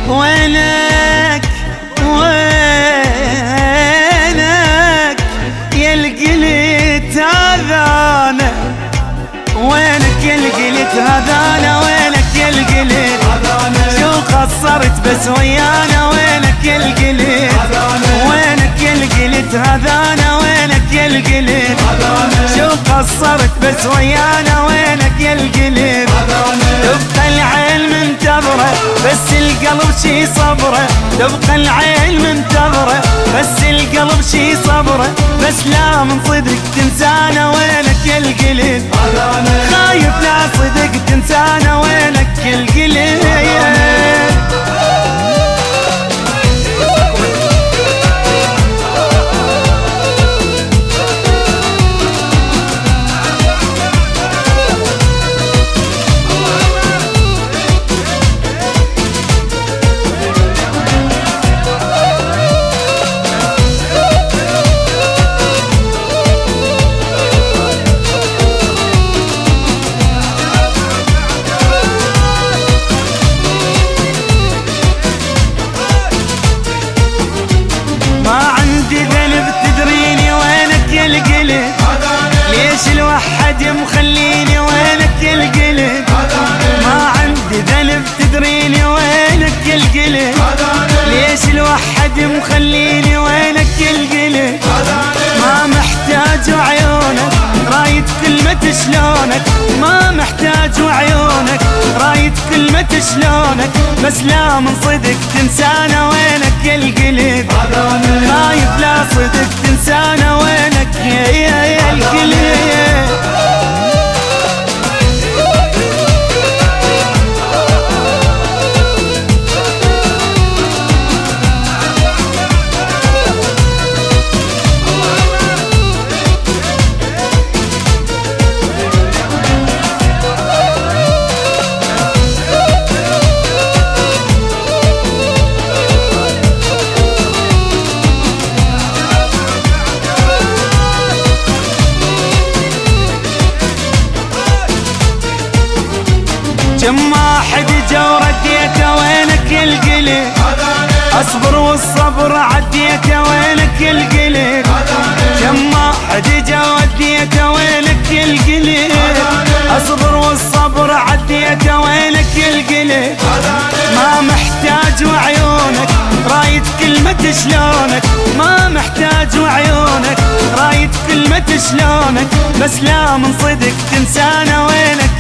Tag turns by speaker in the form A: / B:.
A: وينك وينك يا القلت هذانا، وينك يا القلت هذانا، وينك يا القلت شو قصرت بس ويانا، وينك يا القلت وينك يا القلت هذانا، وينك يا القلت شو قصرت بس ويانا، وينك يا القلت تبقى العين منتظرة بس القلب شي صبره، تبقى العين منتظرة بس القلب شي صبره، بس لا من صدق تنسانا، وينك يا القلت خايف لا صدق تنسانا، وينك يا القلت. ليش الوحد مخليني، وينك يا القلت ما عندي ذنب تدريني، وينك يا القلت ليش الوحد مخليني، وينك يا القلت ما محتاج عيونك رايد كلمة شلونك، ما محتاج عيونك رايد كلمة شلونك، بس لا من صدق تنسانا، وينك يا القلت خايف لا صدق تنسانا، وينك يا القلت. كم واحد جا ورديته، وينك يا القلت اصبر والصبر عديته، وينك يا القلت كم واحد جا ورديته، وينك يا القلت اصبر والصبر عديته، وينك يا القلت ما محتاج عيونك رايد كلمة شلونك، ما محتاج عيونك رايد كلمة شلونك، بس لا من صدق تنسانا، وينك